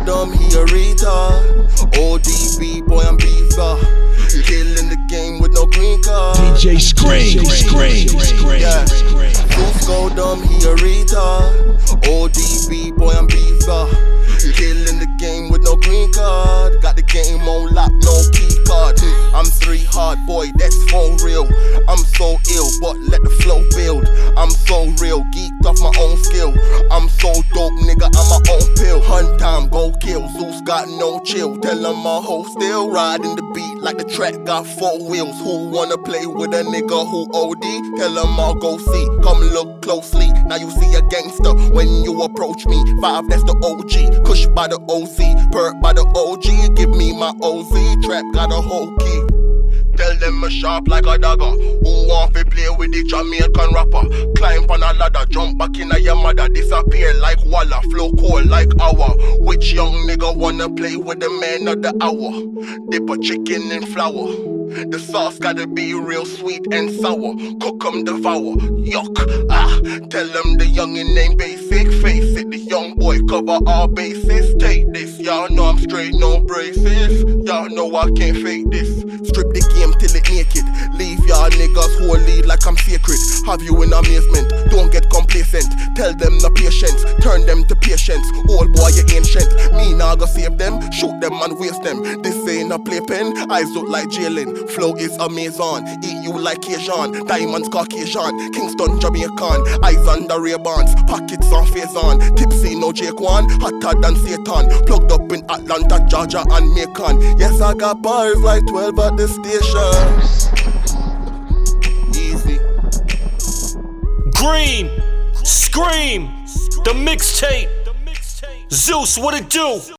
dumb, he a retard. ODB, boy, I'm beaver. Killing the game with no green card. DJ Scream. Yeah. Zeus go dumb, he a retard. ODB, boy, I'm beaver. Killing the game with no green card. Got the game on lock, no key card. I'm 3 hard, boy, that's for real. I'm so ill, but let the flow build. I'm so real, geeked off my own skill. I'm so dope, nigga, I'm my own pill. Hunt time, go kill, Zeus got no chill. Tell them my hoe still riding the beat like the track got 4 wheels. Who wanna play with a nigga who OD? Tell them I'll go see, come look closely. Now you see a gangster when you approach me. 5, that's the OG, Kush by the OZ, Perk by the OG. Give me my OZ, trap got a whole key. Tell them I'm sharp like a dagger. Who want to play with the Jamaican rapper? Climb on a ladder, jump back in your mother. Disappear like Walla, flow cold like Hour. Which young nigga wanna play with the man of the hour? Dip a chicken in flour. The sauce gotta be real sweet and sour. Cook 'em, devour, yuck, tell them the youngin' ain't basic. Face it, the young boy cover all bases. Take this, y'all know I'm straight, no braces. Y'all know I can't fake this. Strip the game till it naked. Leave y'all niggas holy like I'm sacred. Have you in amazement, don't get complacent. Tell them the patience, turn them to patience. Old boy, you ancient. Me nah go save them, shoot them and waste them. This ain't a playpen, eyes look like jailing. Flow is amazing, eat you like Cajun. Diamonds Caucasian, Kingston Jamaican. Eyes under Ray-Bans, pockets on Faison. Tipsy no J-Quan, hotter than Satan. Plugged up in Atlanta, Georgia and Macon. Yes, I got bars like 12 at the station. Easy. Green, Scream, the mixtape. Zeus, what it do?